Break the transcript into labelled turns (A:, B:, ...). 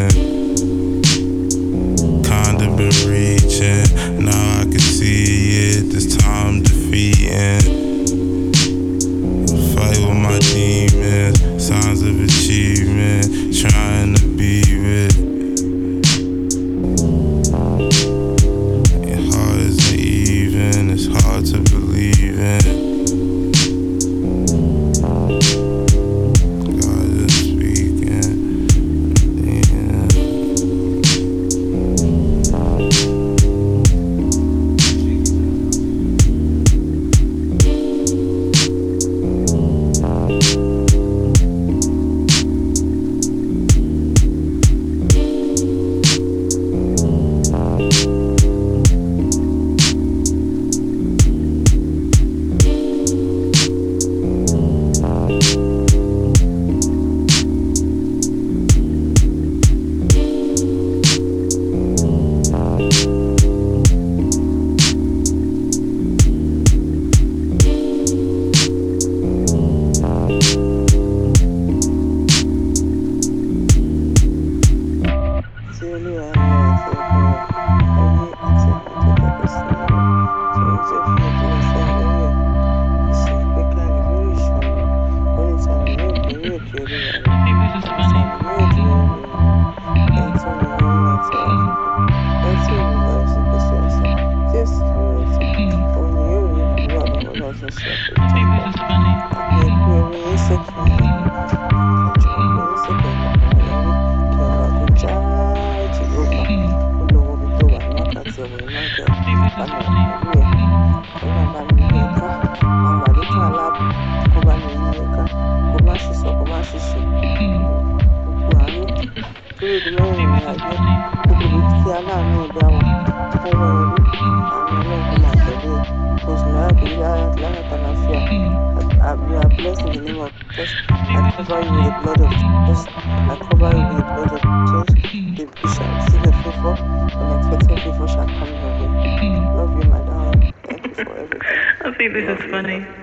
A: Kinda been reaching, now I can see it. This time defeating. Fight with my demons, signs of achievement, trying to be with. Your heart isn't even, it's hard to believe in.
B: I think this is funny.